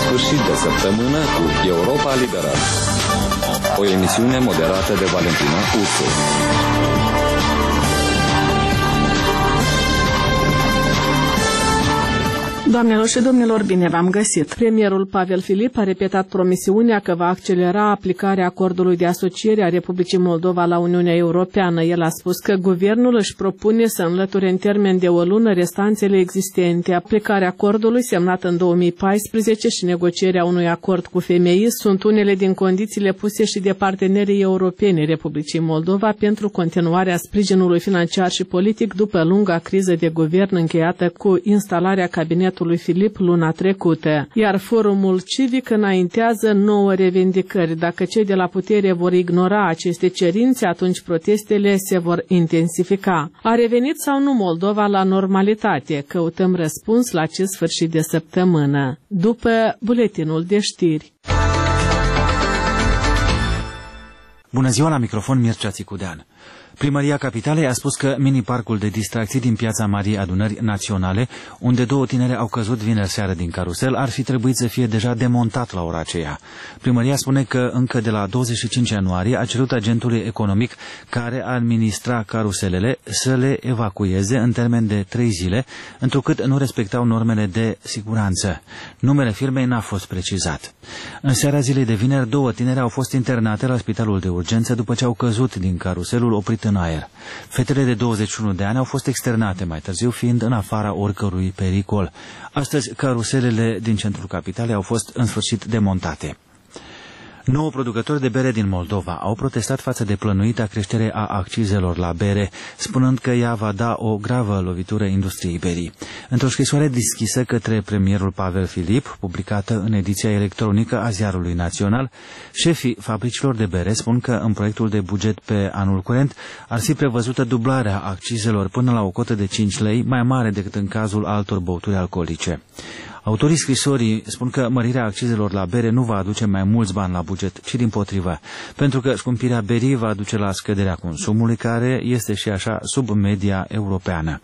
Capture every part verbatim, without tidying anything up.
sfârșit de săptămână cu Europa Liberă. O emisiune moderată de Valentina Ursu. Doamnelor și domnilor, bine v-am găsit. Premierul Pavel Filip a repetat promisiunea că va accelera aplicarea acordului de asociere a Republicii Moldova la Uniunea Europeană. El a spus că guvernul își propune să înlăture în termen de o lună restanțele existente. Aplicarea acordului semnat în două mii paisprezece și negocierea unui acord cu F M I sunt unele din condițiile puse și de partenerii europeni Republicii Moldova pentru continuarea sprijinului financiar și politic după lunga criză de guvern încheiată cu instalarea cabinetului lui Filip luna trecută, iar forumul civic înaintează nouă revendicări. Dacă cei de la putere vor ignora aceste cerințe, atunci protestele se vor intensifica. A revenit sau nu Moldova la normalitate? Căutăm răspuns la acest sfârșit de săptămână, după buletinul de știri. Bună ziua, la microfon Mircea Țicudean. Primăria Capitalei a spus că mini-parcul de distracții din Piața Marii Adunări Naționale, unde două tinere au căzut vineri seară din carusel, ar fi trebuit să fie deja demontat la ora aceea. Primăria spune că încă de la douăzeci și cinci ianuarie a cerut agentului economic care administra caruselele să le evacueze în termen de trei zile, întrucât nu respectau normele de siguranță. Numele firmei n-a fost precizat. În seara zilei de vineri, două tinere au fost internate la spitalul de urgență după ce au căzut din caruselul oprit în aer. Fetele de douăzeci și unu de ani au fost externate mai târziu, fiind în afara oricărui pericol. Astăzi, caruselele din centrul capitalei au fost în sfârșit demontate. Nouă producători de bere din Moldova au protestat față de plănuita creștere a accizelor la bere, spunând că ea va da o gravă lovitură industriei berii. Într-o scrisoare deschisă către premierul Pavel Filip, publicată în ediția electronică a Ziarului Național, șefii fabricilor de bere spun că în proiectul de buget pe anul curent ar fi prevăzută dublarea accizelor până la o cotă de cinci lei, mai mare decât în cazul altor băuturi alcoolice. Autorii scrisorii spun că mărirea accizelor la bere nu va aduce mai mulți bani la buget, ci dimpotrivă, pentru că scumpirea berii va duce la scăderea consumului, care este și așa sub media europeană.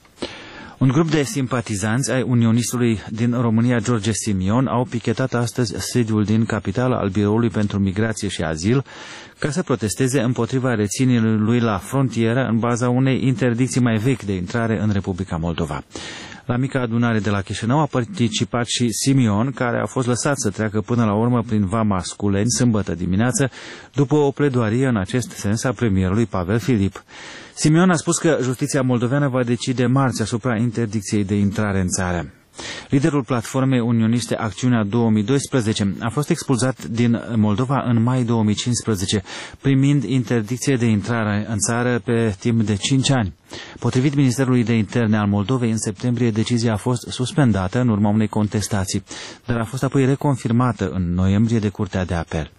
Un grup de simpatizanți ai unionistului din România, George Simion, au pichetat astăzi sediul din capitală al Biroului pentru Migrație și Azil ca să protesteze împotriva reținerii lui la frontieră în baza unei interdicții mai vechi de intrare în Republica Moldova. La mica adunare de la Chișinău a participat și Simion, care a fost lăsat să treacă până la urmă prin Vama Sculeni sâmbătă dimineață, după o pledoarie în acest sens a premierului Pavel Filip. Simion a spus că justiția moldoveană va decide marți asupra interdicției de intrare în țară. Liderul platformei unioniste Acțiunea două mii doisprezece a fost expulzat din Moldova în mai două mii cincisprezece, primind interdicție de intrare în țară pe timp de cinci ani. Potrivit Ministerului de Interne al Moldovei, în septembrie decizia a fost suspendată în urma unei contestații, dar a fost apoi reconfirmată în noiembrie de Curtea de Apel.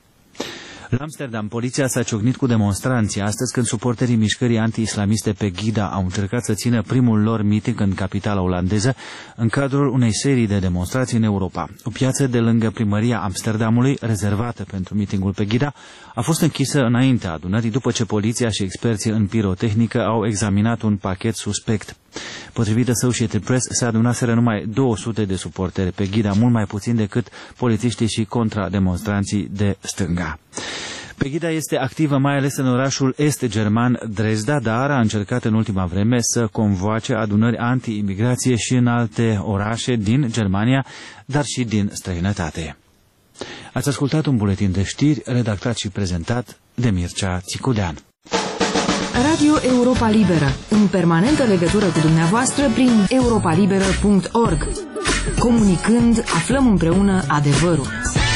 La Amsterdam, poliția s-a ciocnit cu demonstranții astăzi când suporterii mișcării anti-islamiste Pegida au încercat să țină primul lor meeting în capitala olandeză în cadrul unei serii de demonstrații în Europa. O piață de lângă primăria Amsterdamului, rezervată pentru meetingul Pegida, a fost închisă înaintea adunării după ce poliția și experții în pirotehnică au examinat un pachet suspect. Potrivit Associated Press, se adunaseră numai două sute de suporteri Pegida, mult mai puțin decât polițiștii și contrademonstranții de stânga. Pegida este activă mai ales în orașul est-german Dresda, dar a încercat în ultima vreme să convoace adunări anti-imigrație și în alte orașe din Germania, dar și din străinătate. Ați ascultat un buletin de știri redactat și prezentat de Mircea Țicudean. Radio Europa Liberă, în permanentă legătură cu dumneavoastră prin europa liberă punct org. Comunicând, aflăm împreună adevărul.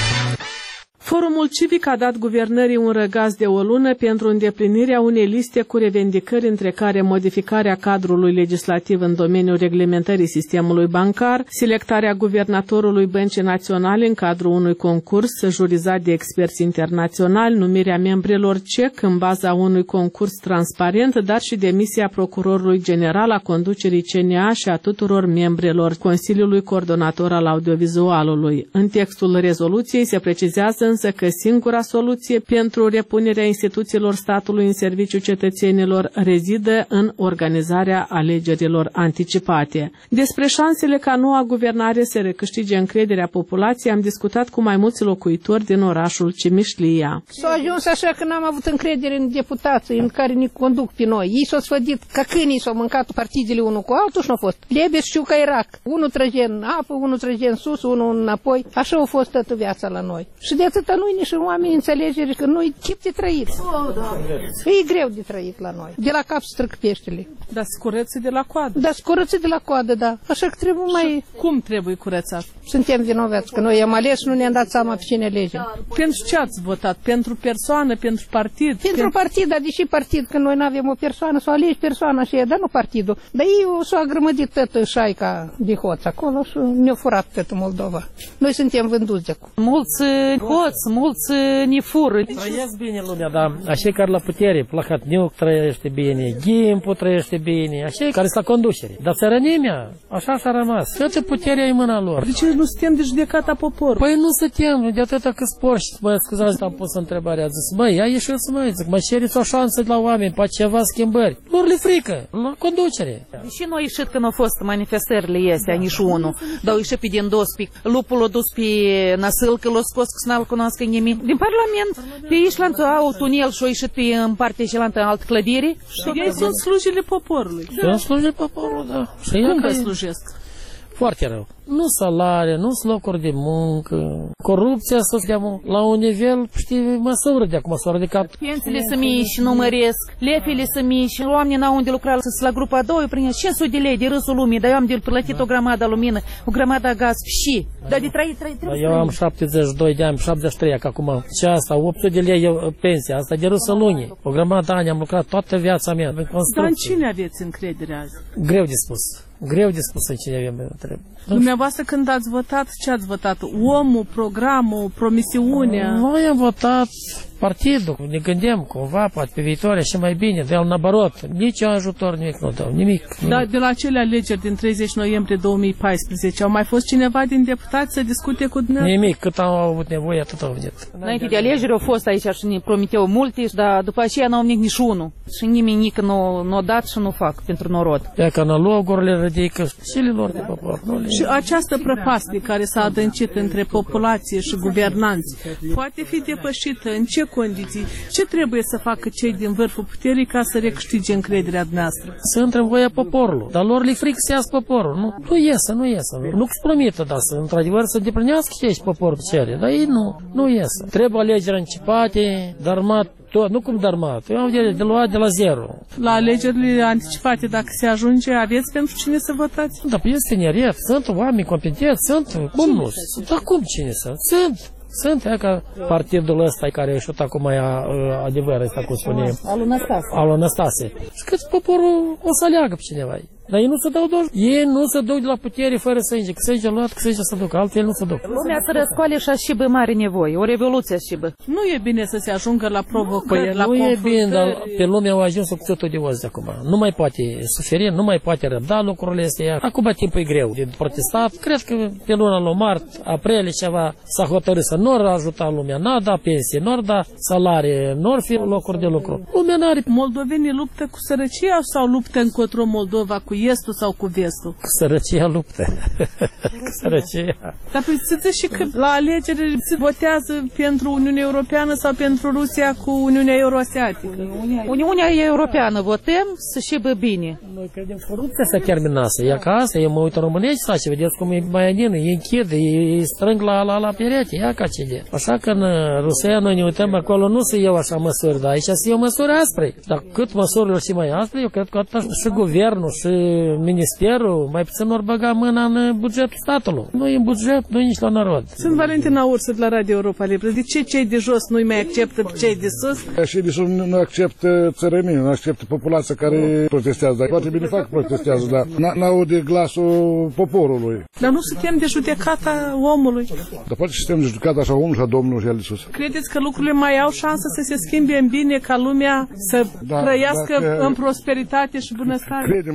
Forumul civic a dat guvernării un răgaz de o lună pentru îndeplinirea unei liste cu revendicări, între care modificarea cadrului legislativ în domeniul reglementării sistemului bancar, selectarea guvernatorului Băncii Naționale în cadrul unui concurs jurizat de experți internaționali, numirea membrilor C E C în baza unui concurs transparent, dar și demisia procurorului general, a conducerii C N A și a tuturor membrilor Consiliului Coordonator al Audiovizualului. În textul rezoluției se precizează însă că singura soluție pentru repunerea instituțiilor statului în serviciul cetățenilor rezidă în organizarea alegerilor anticipate. Despre șansele ca noua guvernare să recâștige încrederea populației am discutat cu mai mulți locuitori din orașul Cimișlia. S-a ajuns așa că n-am avut încredere în deputații în care ne conduc pe noi. Ei s-au sfădit ca câinii, s-au mâncat partidele unul cu altul și nu a fost. Lebe știu ca Irak. Unul trăge în apă, unul trăge în sus, unul înapoi. Așa a fost toată viața la noi. Și de atâta nu-i nici oameni înțelegeri că nu-i chip de trăit. E greu de trăit la noi. De la cap strâng peștele. Dar scureți de la coadă. Da, scurăți de la coadă, da. Așa că trebuie mai... Cum trebuie curățat? Suntem vinovați, că noi am ales și nu ne-am dat seama pe cine alegem. Pentru ce ați votat? Pentru persoană, pentru partid? Pentru, pentru... partid, dar deși partid, că noi nu avem o persoană, să o alegi persoana și dar nu partidul. Dar ei s-au agrămădit tot șaica de hoți acolo și ne-au furat tot Moldova. Noi suntem vânduți de acum. Mulți hoți, mulți ne fură. Trăiesc bine lumea, dar așa care la putere, Plahotniuc trăiește bine, Gimpu trăiește bine, așa care sunt la conducere. Dar țărănimea, așa s-a rămas. Toată puterea e în mâna lor. De ce nu suntem de judecata poporului? Păi nu suntem, de atâta că spoși. Mă scuzați, am pus întrebarea. Zis, măi, ia ieșiți, măi, zic, mă cereți o șansă de la oameni, pe ceva schimbări. Lor le frică, la conducere. Și noi ieșit când au fost manifestările astea, nici unul. Dar au ieșit pe din dos, pe lupul l-a dus pe năsâl, că l-a scos că să n-l cunoască nimic. Din Parlament, pe aici la au tunel și au ieșit pe în partea cealaltă altă clădire. Și ei sunt slujile poporului. Sunt slujile poporului, da. Cum vă slujesc? Foarte rău. Nu salarii, nu locuri de muncă. Corupția să cheamă la un nivel, știi, măsură de acum s-a ridicat. Pensiile să mici, nu măresc, lefele să mici, oamenii n-au unde lucra, să la grupa a doua, eu prind cinci sute de lei de râsul lumii, dar eu am de plătit o grămadă lumină, o grămadă gaz și, dar de trăit, trăit, trebuie Eu am șaptezeci și doi de ani, șaptezeci și trei, că acum, și asta, opt sute de lei eu, pensia, asta de râsul lumii. O grămadă de ani am lucrat toată viața mea. Dar în cine aveți încredere azi? Greu de spus. Greu de spus în cine avem trebuie. Dumneavoastră când ați votat, ce ați votat? Omul, programul, promisiunea? Noi am votat partidul, ne gândim cumva, poate pe viitoare și mai bine, de-al nabarot, nici ajutor, nimic nu dau, nimic. Dar de la acele alegeri din treizeci noiembrie două mii paisprezece, au mai fost cineva din deputați să discute cu dumneavoastră? Nimic, cât am avut nevoie, atât au venit. Înainte de alegeri au fost aici și ne promiteau multe, dar după aceea n-au venit nici unul. Și nimeni nici nu n-o dat și nu fac pentru norod. Ia că analogurile ridică și lor de popor. Și această prăpastie care s-a adâncit între populație și guvernanți poate fi depășită în ce condiții? Ce trebuie să facă cei din vârful puterii ca să recâștige încrederea noastră? Să intre în voia poporului, dar lor le frică să iasă poporul. Nu, nu iesă, nu iesă. Nu-ți promită, dar să, într-adevăr să îndeplinească ce ești poporul cere, dar ei nu, nu iesă. Trebuie alegeri anticipate, darmat tot, nu cum darmat, eu am de, de luat de la zero. La alegerile anticipate, dacă se ajunge, aveți pentru cine să votați? Da, pe este tineret, sunt oameni competenți, sunt, cum nu? Dar cum cine sunt? Sunt. Sunt, ea ca partidul ăsta care a ieșit acum aia, adevăr, ăsta cum spune. Alu Năstase. Alu Năstase. Și cât poporul o să aleagă pe cineva. Dar ei nu se dau doar. Ei nu se duc de la putere fără sânge. Că sânge luat, că sânge se duc. Altfel nu se duc. Lumea să răscoale și așibă mare nevoie. O revoluție așibă. Nu e bine să se ajungă la provocări, păi la nu e bine, dar pe lume au ajuns cu cuțitul de oz de acum. Nu mai poate suferi, nu mai poate răbda lucrurile astea. Acum timpul e greu de protestat. Cred că pe luna lui mart, aprilie ceva s-a hotărât să nu ajuta lumea. N-a da pensie, nu da salarii, nu fi locuri de lucru. Lumea n-are. Moldovenii luptă cu sărăcia sau luptă încotro Moldova cu estul sau cu vestul? Cu sărăcia luptă. Cu sărăcia. Dar păi să și că la alegeri se votează pentru Uniunea Europeană sau pentru Rusia cu Uniunea Euroasiatică? Uniunea Europeană votăm să șibă bine. Noi credem că corupția s-a terminat. E ca asta, e mă uit în România și face, vedeți cum e mai adină, e închid, e strâng la, la, la perete, ia ca ce de. Așa că în Rusia noi ne uităm acolo, nu se iau așa măsuri, dar aici se iau măsuri aspre. Dar cât măsurile și mai aspre, eu cred că atât și guvernul și ministerul mai puțin ori băga mâna în bugetul statului. Nu e în buget, nu e nici la narod. Sunt Valentina Ursă de la Radio Europa Liberă. De ce cei de jos nu-i mai acceptă pe cei de sus? Cei de sus nu acceptă țărănii, nu acceptă populația care protestează. Dar foarte bine fac protestează, dar n-aude glasul poporului. Dar nu suntem de judecata omului. Dar poate suntem de judecata așa omul și a Domnului și a de sus. Credeți că lucrurile mai au șansă să se schimbe în bine ca lumea să da, trăiască dacă, în prosperitate și bunăstare? Credem, toată lumea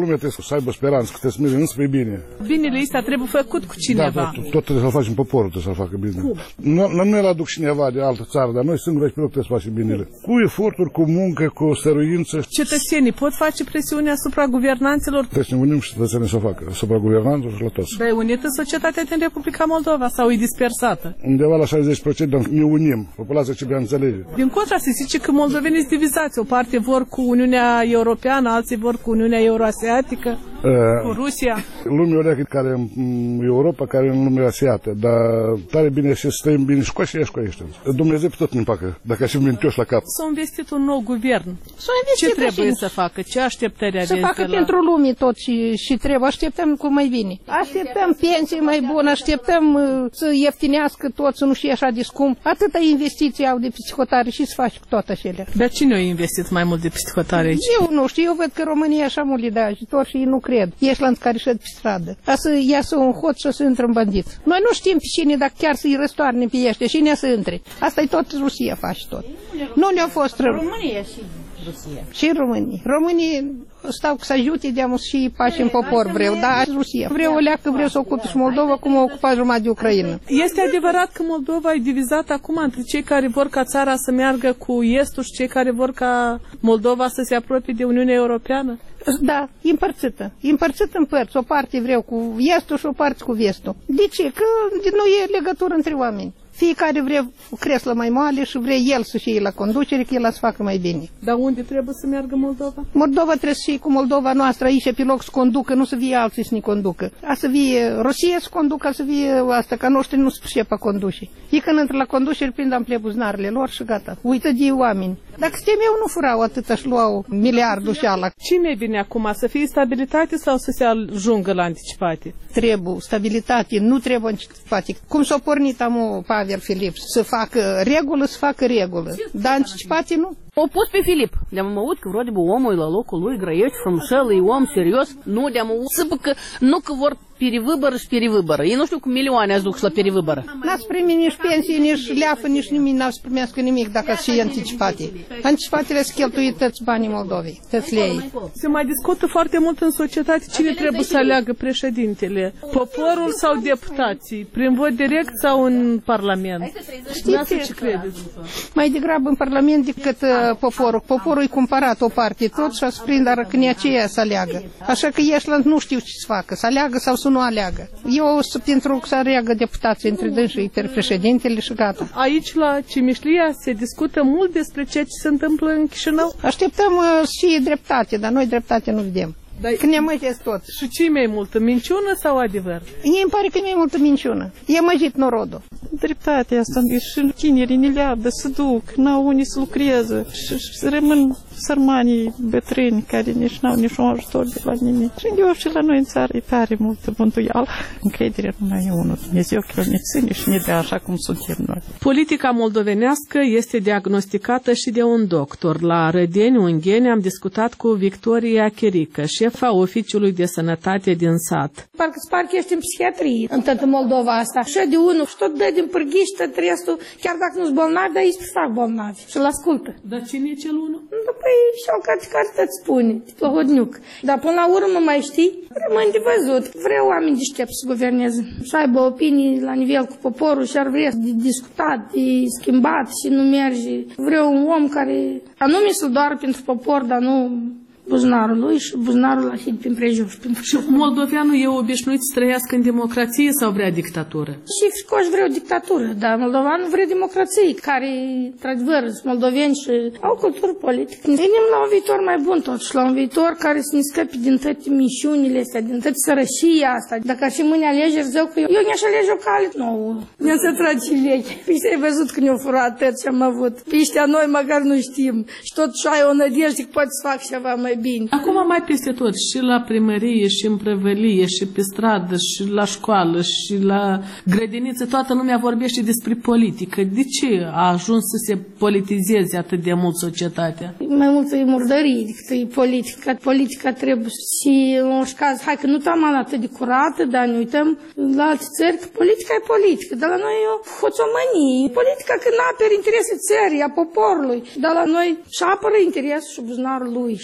lumea trebuie să aibă speranță, că trebuie să mergem înspre bine. Binele ăsta trebuie făcut cu cineva. Da, tot, tot trebuie să-l facem poporul, trebuie să-l facă bine. Cum? Nu, nu ne-l aduc cineva de altă țară, dar noi singuri pe loc trebuie să facem binele. Cu eforturi, cu muncă, cu stăruință. Cetățenii pot face presiune asupra guvernanților? Trebuie să ne unim și cetățenii să o facă, asupra guvernanților și la toți. Dar e unită societatea din Republica Moldova sau e dispersată? Undeva la șaizeci la sută ne unim, populația ce bine înțelege. Din contra se zice că moldovenii sunt divizați. O parte vor cu Uniunea Europeană, alții vor cu Uniunea Euroasiatică, uh, cu Rusia. Lumea o care în Europa, care în lumea asiată, dar tare bine și să trăim bine și cu așa și cu aici. Dumnezeu pe tot ne împacă, dacă aș fi mintioși la cap. S-a investit un nou guvern. Ce trebuie să facă? Ce așteptări aveți? Să facă la... pentru lume tot și, și trebuie. Așteptăm cu mai bine. Așteptăm pensii mai bune, așteptăm uh, să ieftinească tot, să nu fie așa de scump. Atâta investiții au de psihotare și să faci cu toate acelea. Dar cine a investit mai mult de psihotare aici? Eu nu știu, eu văd că România așa mult le dă ajutor și ei nu cred. Ești la care șed pe stradă. Ca să iasă un hot și să intre în bandit. Noi nu știm pe cine, dacă chiar să-i răstoarne pe ăștia, cine să intre. Asta e tot Rusia face tot. Nu ne-a fost rău. România și Rusia. Și România. Românii stau să ajute, de-am și pași în popor vreau, dar Rusia. Vreau o leacă, vreau să ocupe și Moldova, cum a ocupat jumătate de Ucraina. Este adevărat că Moldova e divizată acum între cei care vor ca țara să meargă cu estul și cei care vor ca Moldova să se apropie de Uniunea Europeană? Da, e împărțită. E împărțită în părți. O parte vreau cu estul și o parte cu vestul. De ce? Că nu e legătură între oameni. Fiecare vrea creslă mai mare și vrea el să fie la conducere, că el să facă mai bine. Dar unde trebuie să meargă Moldova? Moldova trebuie să fie cu Moldova noastră aici pe loc să conducă, nu să fie alții să ne conducă. A să fie Rusia să conducă, a să fie asta, ca noștri nu se pricepe a conduce. Ei când intră la conducere, prind ample buzunarele lor și gata. Uită de oameni. Dacă suntem eu, nu furau atâta și luau miliardul și ala. Cine e bine acum? Să fie stabilitate sau să se ajungă la anticipate? Trebuie stabilitate, nu trebuie anticipate. Cum s-a pornit amu Pavel Filip să facă regulă, să facă regulă. Dar anticipate nu. O pus pe Filip. De-am aud că vreo de omul la locul lui grăiește frumșel, e om serios. Nu, de-am aud să că nu că vor perivâbără și perivâbără. Ei nu știu cu milioane ați duc la perivâbără. N-ați primit nici pensie, nici leafă, nici nimic, n-ați primească nimic dacă ați și anticipate. Anticipatele se cheltuie toți banii Moldovei, toți lei. Se mai discută foarte mult în societate cine trebuie să aleagă președintele. Poporul sau deputații? Prin vot direct sau în Parlament? Știți ce credeți? Mai degrabă în Parlament decât uh, poporul. Poporul e cumpărat o parte tot și a să prindă arăcânia aceea să aleagă. Așa că Ieșland nu știu ce să facă, să aleagă sau să nu aleagă. Eu sunt pentru să aleagă deputații între dânsii pe președintele și gata. Aici la Cimișlia se discută mult despre ceea ce se întâmplă în Chișinău? Așteptăm uh, și dreptate, dar noi dreptate nu vedem. Dar când ne măjesc tot. Și ce e mai multă, minciună sau adevăr? Mie îmi pare că e mai multă minciună. E măjit norodul. Dreptatea asta și tinerii ne leadă, se duc, n-au unii să lucreze și, și rămân sărmanii bătrâni care nici n-au niciun ajutor de la nimic. Și eu și la noi în țară e tare multă bântuială. Încrederea numai e unul. Dumnezeu că ne ține și ne dă așa cum suntem noi. Politica moldovenească este diagnosticată și de un doctor. La Rădeni, Ungheni, am discutat cu Victoria Chirică, șefa Oficiului de Sănătate din sat. Parcă parcă ești în psihiatrie în toată Moldova asta. Și de unul și tot dă din pârghiși, tot restul, chiar dacă nu-s bolnavi, dar ei se fac bolnavi și-l ascultă. Dar cine e cel unul? Păi și-au care, care te spune, Plăhodniuc. Dar până la urmă mai știi, rămân de văzut. Vreau oameni deștepți să guverneze, să aibă opinii la nivel cu poporul și ar vrea de discutat, de schimbat și nu merge. Vreau un om care anume să-l doară pentru popor, dar nu buzunarul lui și buzunarul la fi prin prejur. Și moldoveanul e obișnuit să trăiască în democrație sau vrea dictatură? Și scoși vreau dictatură, dar moldovanul vrea democrație, care, într-adevăr, sunt moldoveni și au cultură politică. Ne venim la un viitor mai bun tot și la un viitor care să ne scăpe din toate misiunile astea, din toate sărășia asta. Dacă ar fi mâine alegeri, zău că eu, eu ne-aș alege o cale nouă. Ne-a să trage vechi. Păi s-ai văzut că ne-au furat tot ce am avut. Păi ăștia noi măcar nu știm. Și totuși ai o nădejde că poți să fac ceva mai bine. Acum mai peste tot, și la primărie, și în prăvălie, și pe stradă, și la școală, și la grădiniță, toată lumea vorbește despre politică. De ce a ajuns să se politizeze atât de mult societatea? Mai mult e murdărie decât e politica. Politica trebuie și, în orice caz, hai că nu taman atât de curată, dar ne uităm la alte țări, că politica e politică. Dar la noi e o hoțomanie. Politica când apără interesul țării, a poporului. Dar la noi și apără interesul și buzunarul lui și gata.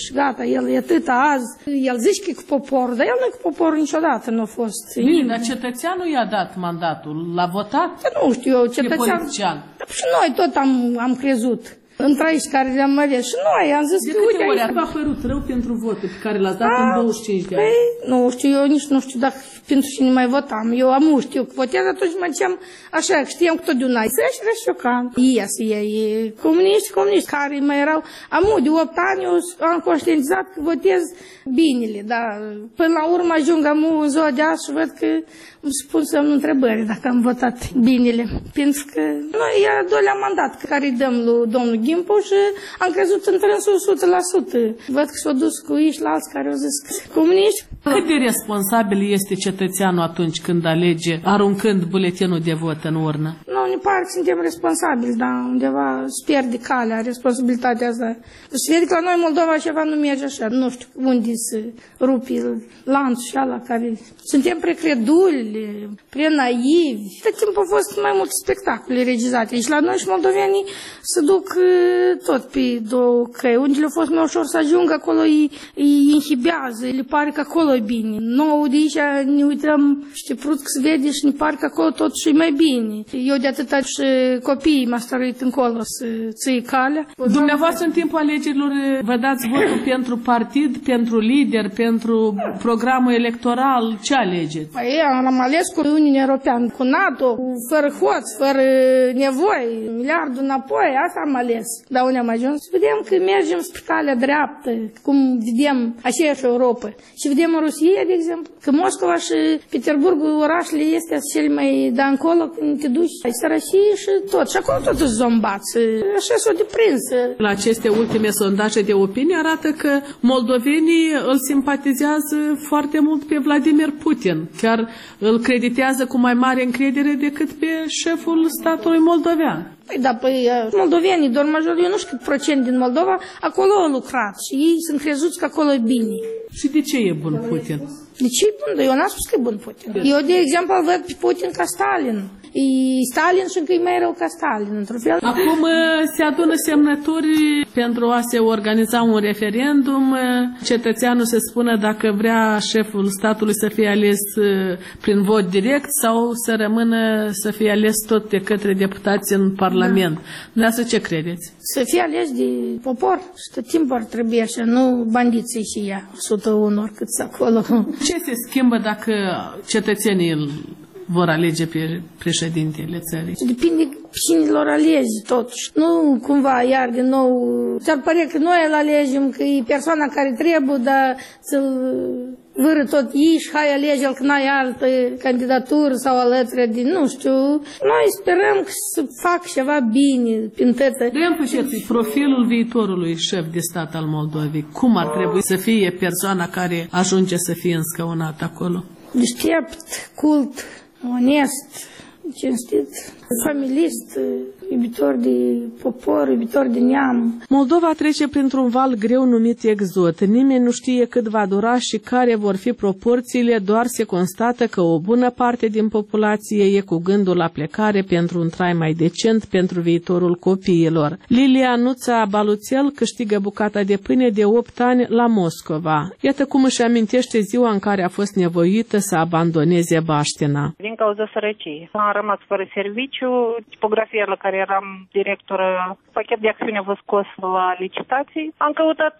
el e atâta azi, el zice că e cu poporul, dar el nu e cu poporul niciodată, nu a fost. Bine, dar cetățeanul i-a dat mandatul, l-a votat? Nu știu eu, cetățean. Și noi tot am, am crezut. Între aici care le-am ales și noi am zis de că câte uite ori aici... a părut rău pentru votul pe care l-ați dat a, în douăzeci și cinci de ani? Păi, nu știu, eu nici nu știu dacă pentru cine mai votam. Eu am știu că votează, atunci mă ziceam așa, că știam că tot de un ai. Să-și rășocan. Ies, ei, comuniști, comuniști care mai erau... Am de opt ani, eu am conștientizat că votez binele, dar până la urmă ajung am în ziua de azi și văd că îmi spun să-mi întrebări dacă am votat binele. Pentru că noi e a doilea mandat care îi dăm lui domnul Gimpu și am crezut în trânsul o sută la sută. Văd că s-au dus cu iși la alți care au zis comuniști. Cât de responsabil este cetățeanul atunci când alege, aruncând buletinul de vot în urnă? Nu, ne pare că suntem responsabili, dar undeva îți pierde calea, responsabilitatea asta. Deci vede că la noi Moldova ceva nu merge așa, nu știu unde să rupi lanțul și ala care... Suntem precreduli, prea naivi. Tot timpul au fost mai multe spectacole regizate. Deci la noi și moldovenii se duc tot pe două căi. Unde le-a fost mai ușor să ajungă, acolo îi, îi inhibează, le pare că acolo e bine. Nouă de aici ne uităm și te prut că se vede și ne pare că acolo totuși e mai bine. Eu de atâta și copiii m-a stăruit încolo să ții calea. Dumneavoastră în timpul alegerilor vă dați votul pentru partid, pentru lider, pentru programul electoral, ce alegeți? Păi am ales cu Uniunea Europeană, cu NATO, fără hoț, fără nevoi, miliardul înapoi, asta am ales. Dar unde am ajuns? Vedem că mergem spre calea dreaptă, cum vedem aceeași Europa. Și vedem în Rusia, de exemplu, că Moscova și Peterburgul, orașele este cele mai de încolo când te duci în sărăcie și tot. Și acolo tot îți zombați. Așa s-o deprins. La aceste ultime sondaje de opinie arată că moldovenii îl simpatizează foarte mult pe Vladimir Putin. Chiar îl creditează cu mai mare încredere decât pe șeful statului moldovean. Păi da, păi moldovenii, doar major, eu nu știu cât procent din Moldova, acolo au lucrat și ei sunt crezuți că acolo e bine. Și de ce e bun Putin? De ce e bun? Eu n-am spus că e bun Putin. Eu, de exemplu, îl văd pe Putin ca Stalin. E Stalin și încă e mai rău ca Stalin, într-un fel. Acum se adună semnături pentru a se organiza un referendum. Cetățeanul se spună dacă vrea șeful statului să fie ales prin vot direct sau să rămână să fie ales tot de către deputați în Parlament. Da. Dar să ce credeți? Să fie ales de popor și tot timpul ar trebui așa, nu bandiții și ea, o sută unu oricât acolo. Ce se schimbă dacă cetățenii îl vor alege pe președintele țării? Depinde cine lor alege, totuși. Nu cumva iar din nou, ți-ar părea că noi îl alegem, că e persoana care trebuie, dar să-l vâră tot ei și hai alege-l că n-ai altă candidatură sau alături din, nu știu. Noi sperăm că să fac ceva bine prin tătă. Reînfășeți profilul viitorului șef de stat al Moldovei. Cum ar trebui să fie persoana care ajunge să fie înscăunată acolo? Deștept, cult, onest, cinstit, familist, iubitor de popor, iubitor de neam. Moldova trece printr-un val greu numit exod. Nimeni nu știe cât va dura și care vor fi proporțiile, doar se constată că o bună parte din populație e cu gândul la plecare pentru un trai mai decent pentru viitorul copiilor. Lilia Nuța Baluțel câștigă bucata de pâine de opt ani la Moscova. Iată cum își amintește ziua în care a fost nevoită să abandoneze baștina. Din cauza sărăciei. Am rămas fără serviciu, tipografia la care eram directoră, pachet de acțiune a fost scos la licitații. Am căutat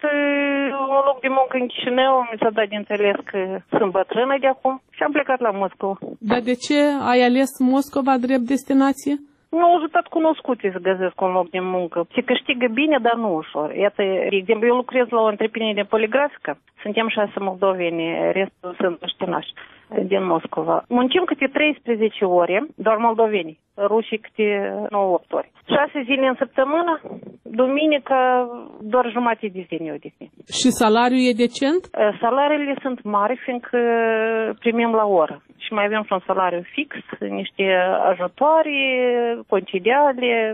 un loc de muncă în Chișinău, mi s-a dat de înțeles că sunt bătrână de acum și am plecat la Moscova. Dar de ce ai ales Moscova drept destinație? Nu au ajutat cunoscuții să găsesc un loc de muncă. Se câștigă bine, dar nu ușor. Iată, de exemplu, eu lucrez la o întreprindere poligrafică. Suntem șase moldoveni, restul sunt băștinași din Moscova. Muncim câte treisprezece ore, doar moldoveni, rușii câte nouă opt ore. șase zile în săptămână, duminică, doar jumătate de zi ne odihnim. Și salariul e decent? Salariile sunt mari, fiindcă primim la oră. Și mai avem și un salariu fix, niște ajutoare, concediale.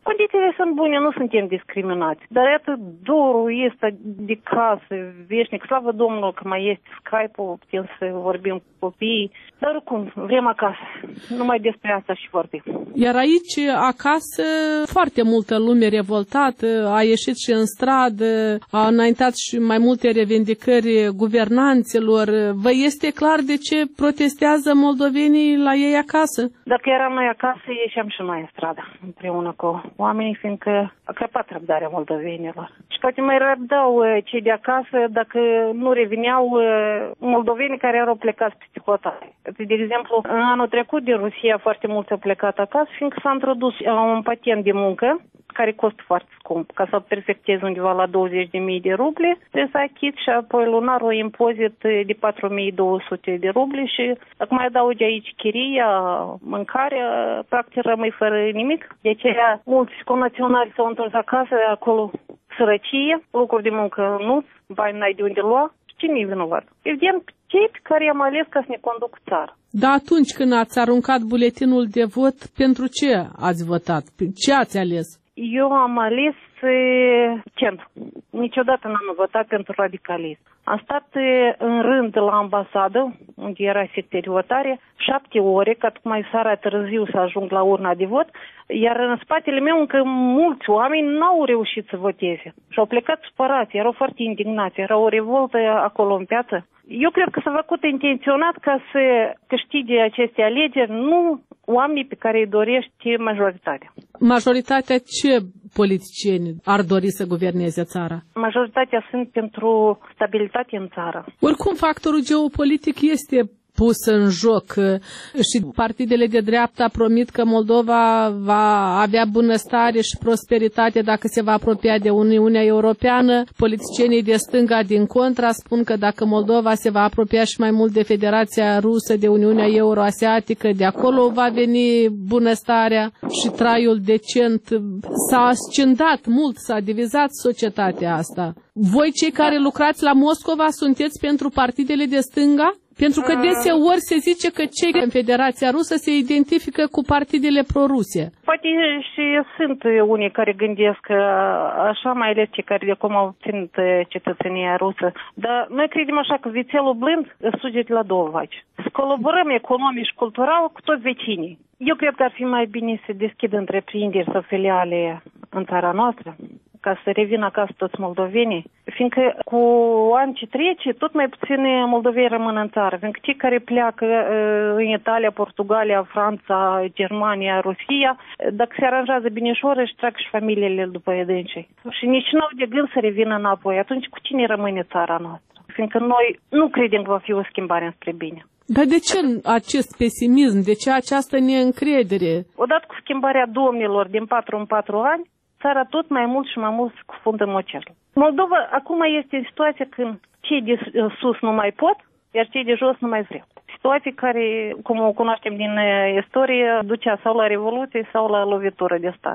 Condițiile sunt bune, nu suntem discriminați. Dar iată, dorul este de casă, veșnic. Slavă Domnului că mai este Skype-ul, putem să vorbim cu copiii. Dar oricum, vrem acasă. Numai despre asta și vorbim. Iar aici, acasă, foarte multă lume revoltată, a ieșit și în stradă, a înaintat și mai multe revendicări guvernanților. Vă este clar de ce protestează moldovenii la ei acasă? Dacă eram noi acasă, ieșeam și noi în stradă, împreună cu oamenii, fiindcă a crăpat răbdarea moldovenilor. Și poate mai răbdau cei de acasă dacă nu reveneau moldovenii care erau plecați peste hotare. De exemplu, în anul trecut din Rusia foarte mulți au plecat acasă, fiindcă s-a introdus un patent de muncă care costă foarte scump. Ca să perfectezi undeva la douăzeci de mii de ruble, trebuie să achizi și apoi lunar o impozit de patru mii două sute de ruble și dacă mai adaugi aici chiria, mâncarea, practic rămâi fără nimic. De aceea mulți conaționali s-au întors acasă, acolo sărăcie, lucruri de muncă nu, bani n-ai de unde lua. Cine e vinovat? Evident, cei pe care i-am ales ca să ne conduc țara. Dar atunci când ați aruncat buletinul de vot, pentru ce ați votat? Ce ați ales? Eu am ales e, centru. Niciodată n-am votat pentru radicalism. Am stat e, în rând la ambasadă, unde era secție de votare, șapte ore, ca tocmai seara târziu să ajung la urna de vot, iar în spatele meu încă mulți oameni n-au reușit să voteze. Și au plecat supărați, erau foarte indignați, era o revoltă acolo în piață. Eu cred că s-a făcut intenționat ca să câștige aceste alegeri, nu oamenii pe care îi dorește majoritatea. Majoritatea ce politicieni ar dori să guverneze țara? Majoritatea sunt pentru stabilitate în țară. Oricum, factorul geopolitic este pus în joc și partidele de dreapta promit că Moldova va avea bunăstare și prosperitate dacă se va apropia de Uniunea Europeană. Politicienii de stânga din contra spun că dacă Moldova se va apropia și mai mult de Federația Rusă, de Uniunea Euroasiatică, de acolo va veni bunăstarea și traiul decent. S-a ascendat mult, s-a divizat societatea asta. Voi, cei care lucrați la Moscova, sunteți pentru partidele de stânga? Pentru că deseori se zice că cei în Federația Rusă se identifică cu partidele pro-ruse. Poate și sunt unii care gândesc așa, mai ales cei care de acum au obținut cetățenia rusă. Dar noi credem așa că vițelul blând suge de la două vaci. Să colaborăm economic și cultural cu toți vecinii. Eu cred că ar fi mai bine să deschidă întreprinderi sau filiale în țara noastră, ca să revină acasă toți moldovenii, fiindcă cu ani ce trece, tot mai puțini moldoveni rămân în țară, fiindcă cei care pleacă în Italia, Portugalia, Franța, Germania, Rusia, dacă se aranjează binișor, își trag și familiile după edâncei. Și nici nu au de gând să revină înapoi. Atunci cu cine rămâne țara noastră? Fiindcă noi nu credem că va fi o schimbare înspre bine. Dar de ce acest pesimism? De ce această neîncredere? Odată cu schimbarea domnilor din patru în patru ani, țara tot mai mult și mai mult se cufundă în ocean. Moldova acum este în situația când cei de sus nu mai pot, iar cei de jos nu mai vreau. Situații care, cum o cunoaștem din istorie, ducea sau la revoluție sau la lovitură de stat.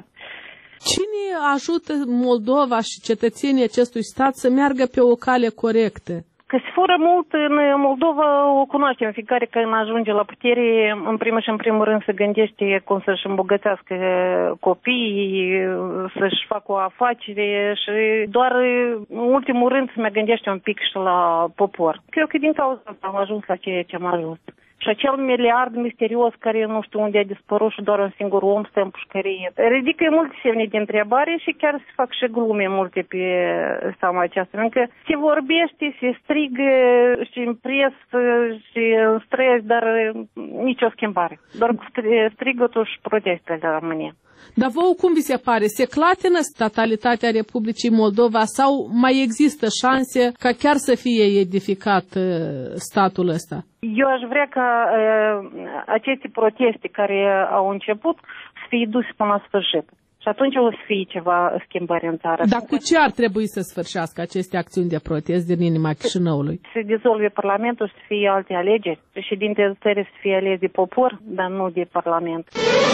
Cine ajută Moldova și cetățenii acestui stat să meargă pe o cale corectă? Că se fură mult în Moldova, o cunoaștem. Fiecare când ajunge la putere, în primul și în primul rând se gândește cum să-și îmbogățească copiii, să-și facă o afacere și doar în ultimul rând se mai gândește un pic și la popor. Cred că din cauza asta am ajuns la ceea ce am ajuns. Și acel miliard misterios care nu știu unde a dispărut și doar un singur om stă în pușcărie. Ridică multe semne de întrebare și chiar se fac și glume multe pe seama aceasta. Încă se vorbește, se strigă și în presă și în stres, dar nicio schimbare. Doar cu strigătul și protestele de la România. Dar vouă cum vi se pare? Se clatină statalitatea Republicii Moldova sau mai există șanse ca chiar să fie edificat statul ăsta? Eu aș vrea ca uh, aceste proteste care au început să fie duse până la sfârșit. Și atunci o să fie ceva schimbări în țară. Dar cu ce ar trebui să sfârșească aceste acțiuni de protest din inima Chișinăului? Să dizolve Parlamentul și să fie alte alegeri. Președintele țării să fie ales de popor, dar nu de Parlament.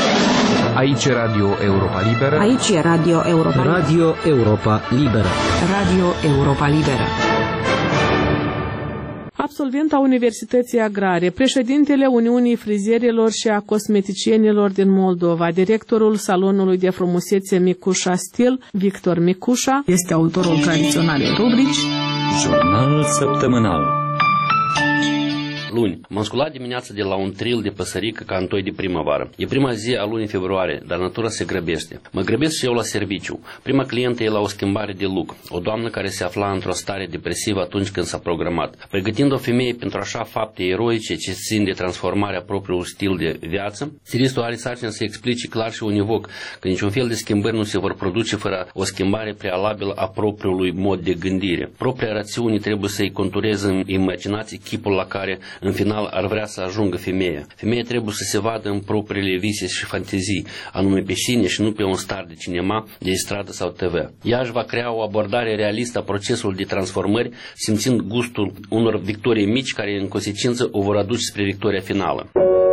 Aici e Radio Europa Liberă. Aici e Radio Europa Liberă. Radio Europa Liberă. Radio Europa Liberă. absolvent a Universității Agrare, președintele Uniunii Frizierilor și a Cosmeticienilor din Moldova, directorul Salonului de Frumusețe Micușa Stil, Victor Micușa, este autorul tradiționalei rubrici Jurnal săptămânal. Luni. M-am sculat dimineața de la un tril de păsărică ca întoi de primăvară. E prima zi a lunii februarie, dar natura se grăbește. Mă grăbesc și eu la serviciu. Prima clientă e la o schimbare de look. O doamnă care se afla într-o stare depresivă atunci când s-a programat. Pregătind o femeie pentru așa fapte eroice ce țin de transformarea propriului stil de viață, stilistul are sarcina să explice clar și univoc că niciun fel de schimbări nu se vor produce fără o schimbare prealabilă a propriului mod de gândire. Propria rațiune trebuie să-i contureze în imaginație chipul la care în final ar vrea să ajungă femeia. Femeia trebuie să se vadă în propriile vise și fantezii, anume pe sine și nu pe un star de cinema, de stradă sau T V. Ea își va crea o abordare realistă a procesului de transformări, simțind gustul unor victorii mici care în consecință o vor aduce spre victoria finală.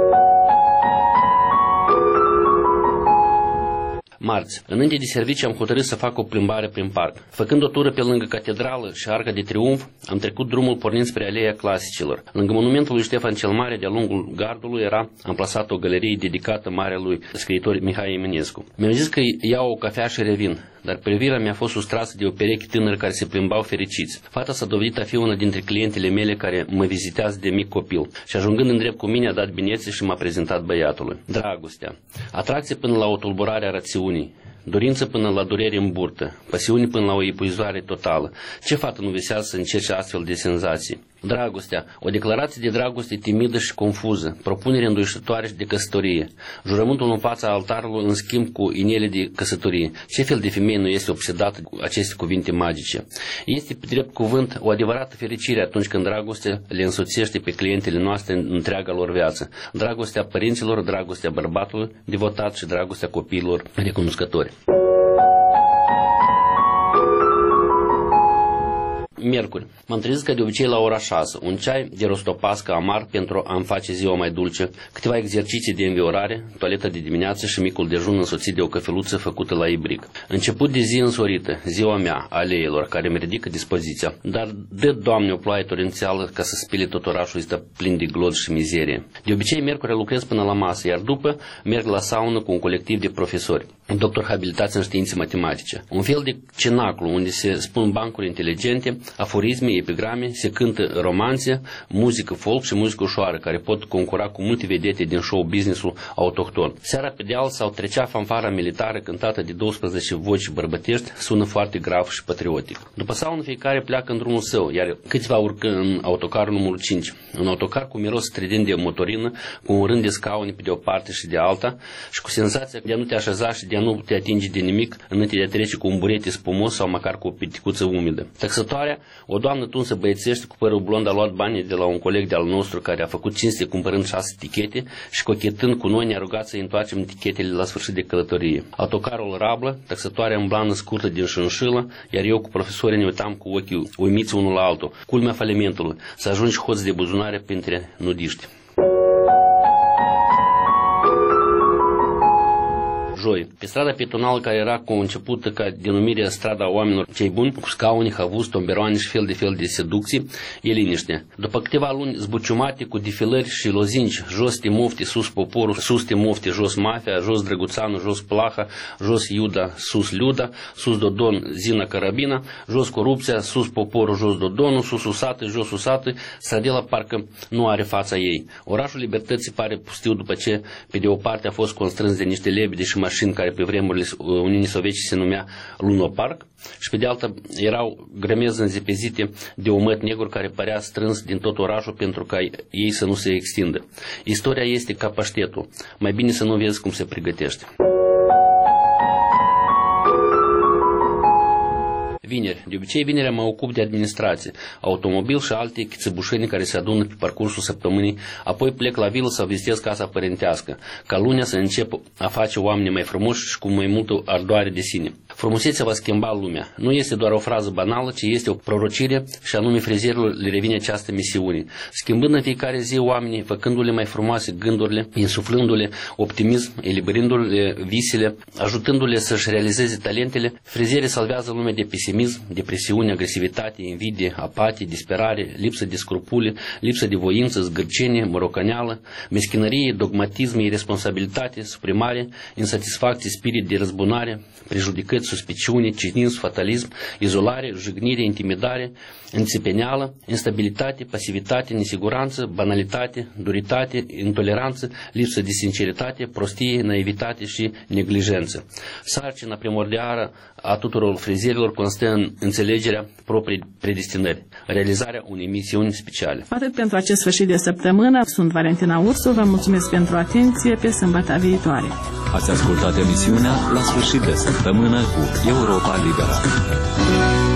Marți. Înainte de serviciu am hotărât să fac o plimbare prin parc. Făcând o tură pe lângă catedrală și Arca de Triumf, am trecut drumul pornind spre Aleea Clasicilor. Lângă monumentul lui Ștefan cel Mare, de-a lungul gardului, era amplasată o galerie dedicată marelui scriitor Mihai Eminescu. Mi-au zis că iau o cafea și revin, dar privirea mi-a fost sustrasă de o pereche tânără care se plimbau fericiți. Fata s-a dovedit a fi una dintre clientele mele care mă vizitează de mic copil și ajungând în drept cu mine a dat binețe și m-a prezentat băiatului. Dragostea. Atracție până la o tulburare a rațiunii. Dorință până la durere în burtă, pasiune până la o epuizare totală. Ce fată nu visează să încerce astfel de senzații? Dragostea, o declarație de dragoste timidă și confuză, propunere înduișătoare și de căsătorie, jurământul în fața altarului în schimb cu inele de căsătorie. Ce fel de femeie nu este obsedată cu aceste cuvinte magice? Este, pe drept cuvânt, o adevărată fericire atunci când dragostea le însoțește pe clientele noastre în întreaga lor viață. Dragostea părinților, dragostea bărbatului devotat și dragostea copiilor recunoscători. Miercuri. M-am trezit ca de obicei la ora șase. Un ceai de rostopască amar pentru a-mi face ziua mai dulce, câteva exerciții de înviorare, toaleta de dimineață și micul dejun însoțit de o căfeluță făcută la ibric. Început de zi însorită, ziua mea, aleilor, care îmi ridică dispoziția. Dar dă, Doamne, o ploaie torențială ca să spile tot orașul ăsta plin de glod și mizerie. De obicei, miercuri lucrez până la masă, iar după merg la saună cu un colectiv de profesori, doctor habilitați în științe matematice. Un fel de cenaclu unde se spun bancuri inteligente, aforisme, epigrame, se cântă romanțe, muzică folk și muzică ușoară, care pot concura cu multe vedete din show business-ul autohton. Seara pe deal sau trecea fanfara militară cântată de douăsprezece voci bărbătești, sună foarte grav și patriotic. După saună fiecare pleacă în drumul său, iar câțiva urcă în autocarul numărul cinci. Un autocar cu miros strident de motorină, cu un rând de scaune pe de o parte și de alta și cu senzația de a nu te așeza și de a nu te atinge de nimic înainte de a trece cu un burete spumos sau măcar cu o piticuță umedă. Taxătoarea, o doamnă tunsă băiețește cu părul blond, a luat banii de la un coleg de-al nostru care a făcut cinste cumpărând șase tichete și cochetând cu noi ne-a rugat să-i întoarcem tichetele la sfârșit de călătorie. Autocarul rablă, taxătoarea în blană scurtă din șânșilă, iar eu cu profesorii ne uitam cu ochii uimiți unul la altul. Culmea falimentului, să ajungi hoț de buzunare printre nudiști. Joi. Pe strada pietonală care era concepută ca denumire strada oamenilor cei buni, cu scaune, havuz, tomberoane și fel de fel de seducții, e liniște. După câteva luni zbuciumate cu defilări și lozinci, jos te mofte, sus poporul, sus te mofte, jos mafia, jos Drăguțanu, jos Plaha, jos Iuda, sus Luda, sus Dodon, Zina Carabina, jos corupția, sus poporul, jos Dodonul, sus usată, jos usată, stradela parcă nu are fața ei. Orașul Libertății pare pustiu după ce, pe de o parte, a fost constrâns de niște lebede și mașini care pe vremurile Uniunii Sovietice se numea Lunopark și pe de alta erau grămezi înzepezite de omăt negru care părea strâns din tot orașul pentru ca ei să nu se extindă. Istoria este ca paștetul. Mai bine să nu vezi cum se pregătește. Vineri. De obicei, vinerea mă ocup de administrație, automobil și alte chițăbușeni care se adună pe parcursul săptămânii, apoi plec la vilă sau vizitez casa părintească, ca lunea să încep a face oameni mai frumoși și cu mai multă ardoare de sine. Frumusețea va schimba lumea. Nu este doar o frază banală, ci este o prorocire și anume frizierilor le revine această misiune. Schimbând în fiecare zi oamenii, făcându-le mai frumoase gândurile, insuflându-le optimism, eliberându-le visele, ajutându-le să-și realizeze talentele, frizierii salvează lumea de pesimism, depresiune, agresivitate, invidie, apatie, disperare, lipsă de scrupule, lipsă de voință, zgârcenie, morocaneală, meschinărie, dogmatism, irresponsabilitate, suprimare, insatisfacție, spirit de răzbunare, prejudicăți, suspiciune, cinism, fatalism, izolare, jignire, intimidare, înțepeneală, instabilitate, pasivitate, nesiguranță, banalitate, duritate, intoleranță, lipsă de sinceritate, prostie, naivitate și neglijență. Sarcina primordială a tuturor frizierilor constă în înțelegerea propriei predestinări, realizarea unei misiuni speciale. Atât pentru acest sfârșit de săptămână. Sunt Valentina Ursu, vă mulțumesc pentru atenție, pe sâmbătă viitoare. Ați ascultat emisiunea La sfârșit de săptămână cu Europa Liberă.